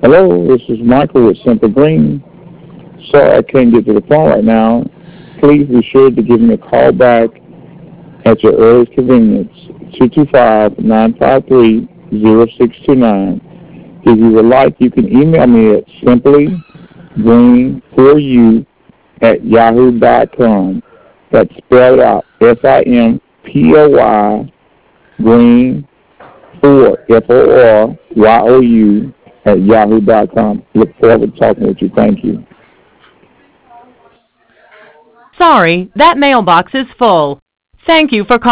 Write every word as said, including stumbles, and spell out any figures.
Hello, this is Michael with Simple Green. Sorry I can't get to the phone right now. Please be sure to give me a call back at your earliest convenience, two two five, nine five three, zero six two nine. If you would like, you can email me at simplygreen4u at yahoo dot com. That's spelled out S I M P O Y green four F O R Y O U at yahoo dot com. Look forward to talking with you. Thank you. Sorry, that mailbox is full. Thank you for calling.